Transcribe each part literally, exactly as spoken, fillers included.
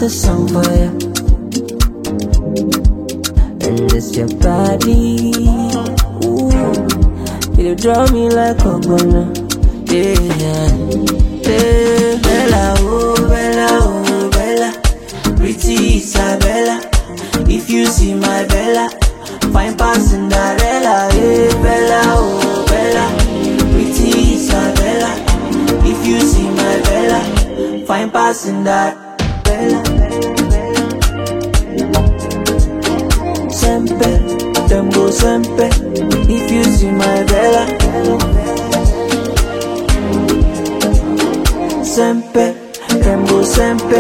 a song for you. And it's your body. Ooh, you draw me like a gunner. Yeah, yeah. Bella, oh, Bella, oh, Bella. Pretty Isabella. If you see my Bella, fine past Cinderella. Hey, Bella, oh, Bella. Pretty Isabella. If you see my Bella, fine past Cinderella. Sempre, them go sempre. If you see my Bella, sempre, them go sempre.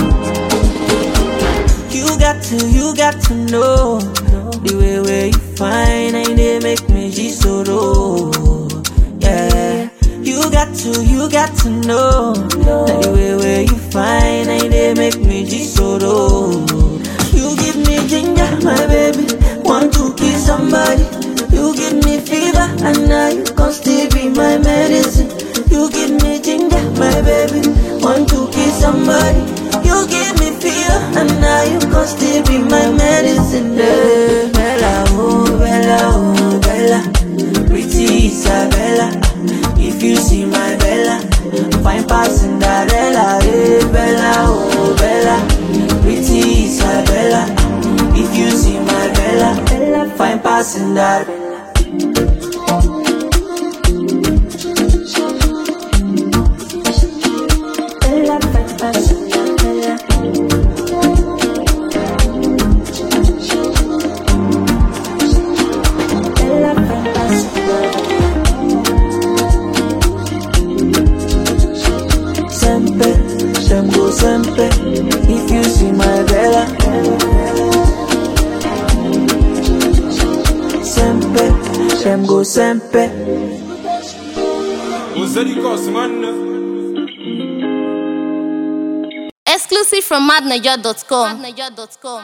You got to, you got to know the way where you find and they make me just so low. Yeah, you got to, you got to know the way where you find and they make me just so low. You give me ginger, my baby, want to kiss somebody. You give me fever, and now you can still be my medicine. You give me ginger, my baby, want to kiss somebody. You give me fever, and now you can still be my medicine. Yeah. Bella, oh, Bella, oh, Bella. Pretty Isabella. If you see my Bella, fine past Cinderella. Hey, Bella, oh, Bella. Pretty Isabella. If you see my Bella, Bella, fine past Cinderella. Them go sempre. If you see my Bella, sempre, them go sempre. Exclusive from mad naija dot com.